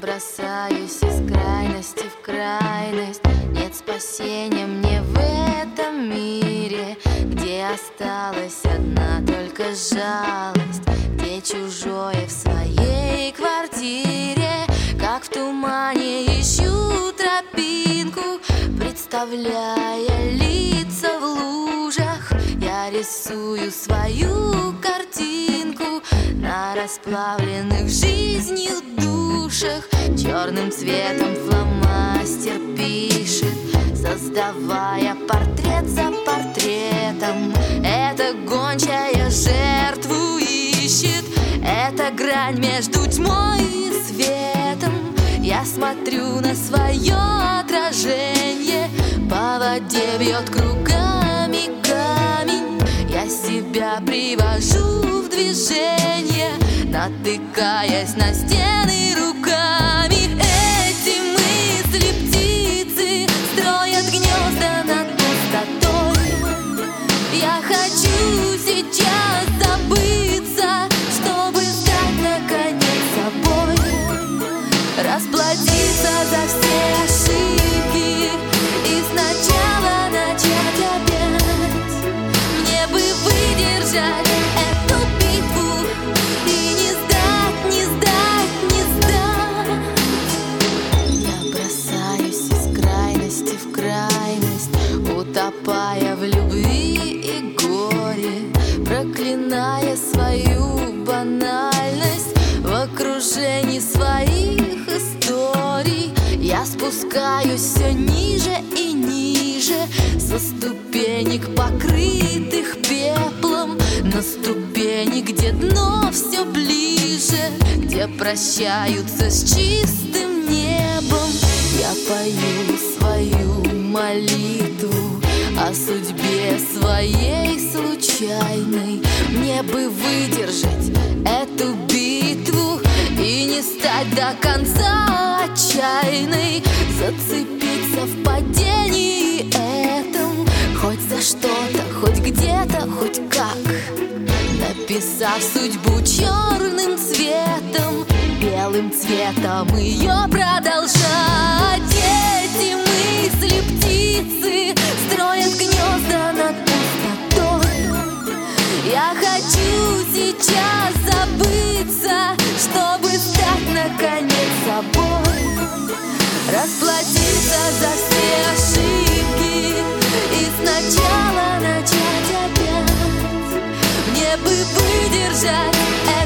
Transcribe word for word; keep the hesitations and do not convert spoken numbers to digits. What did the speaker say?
бросаюсь из крайности в крайность. Нет спасения мне в этом мире, где осталась одна только жалость, где чужое в своей квартире. Как в тумане ищу тропинку, представляя лица в лужах. Я рисую свою картинку на расплавленных жизнью душах. Черным цветом фломастер пишет, создавая портрет за портретом. Эта гончая жертву ищет, это грань между тьмой и светом. Я смотрю на свое отражение, по воде бьет кругами камень. Я себя привожу в движение, натыкаясь на стены руками. Эти мысли птицы строят гнезда над пустотой. Я хочу сейчас забыться, чтобы стать наконец собой, расплатиться за все ошибки и сначала начать опять. Мне бы выдержать эту битву и не сдать, не сдать, не сдать. Я бросаюсь из крайности в крайность, утопая в любви и горе, проклиная свою банальность в окружении своих историй. Я спускаюсь все ниже и ниже, со ступенек, покрытых пеплом, на ступени, где дно все ближе, где прощаются с чистым небом. Я пою свою молитву о судьбе своей случайной. Мне бы выдержать эту битву и не стать до конца отчаянной, зацепиться в падении этом, хоть за что-то, хоть где-то, хоть как, написав судьбу черным цветом, белым цветом ее продолжать. Эти мысли птицы строят гнезда над пустотой. Я хочу сейчас забыться, чтобы стать наконец собой, расплатиться за все ошибки и сначала начать опять. Мне бы выдержать